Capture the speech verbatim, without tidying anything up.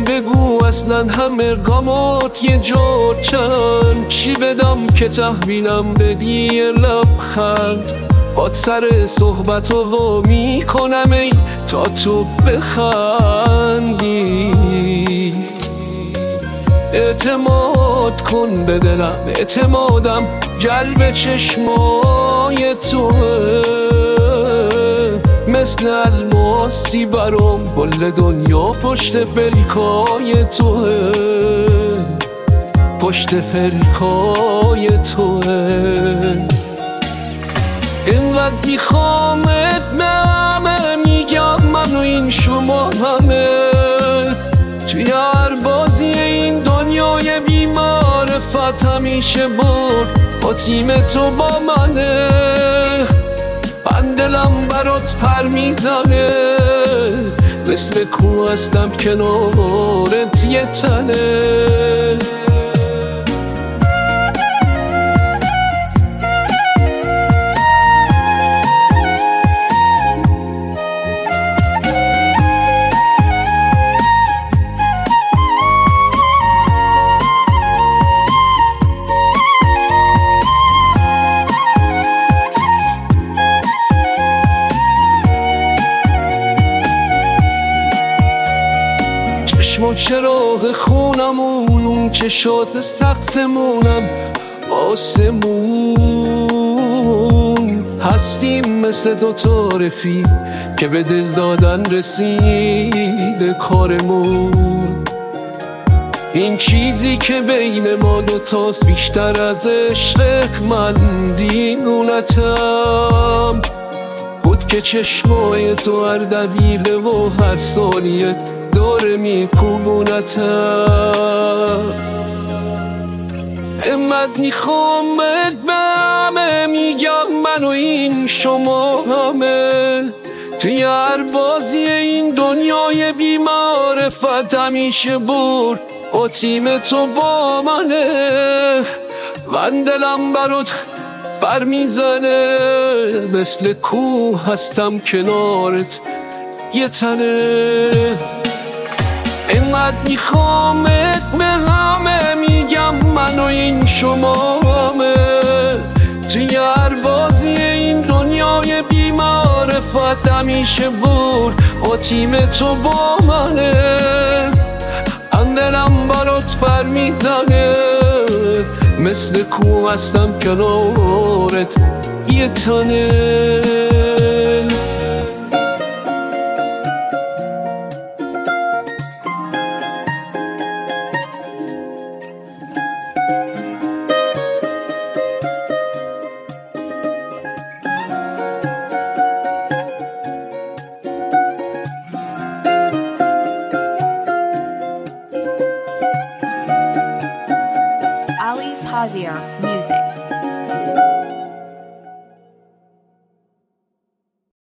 بگو اصلا همه گامات یه جور چند، چی بدم که تحویلم بدی یه لبخند. باد سر صحبت و وا میکنم ای تا تو بخندی. اعتماد کن به دلم، اعتمادم جلب چشمای توه، مثل الماسی برام کل دنیا پشت پلکای توه، پشت پلکای توه. اینقدر میخوامت به همه میگم من و این شما همه، توی هر بازی این دنیای بی معرفت همیشه برد با تیم تو با منه. من دلم برات پر میزنه، مثل کوه هستم کنارت یه تنه. چشم و چراغ خونمون، اون چشات سختمونم آسمون. هستیم مثل دو رفیق که به دل دادن رسیده کارمون. این چیزی که بین ما دوتاست بیشتر از عشق من دیوونتم بود که چشمای تو هر دقیقه و هر ثانیه داره میکوبونتم. امت میخوامت به همه میگم من و این شما همه، توی هر بازی این دنیای بی معرفت همیشه برد با تیم تو با منه. من دلم برات بر میزنه، مثل کوه هستم کنارت یه تنه. اینقدر میخوامت به همه میگم من و این شما همه، توی هر بازی این دنیای بی معرفت همیشه برد با تیم تو با منه. اندلم برات پر میزنه، مثل کوه هستم کنارت یه تنه. Ali Pazier.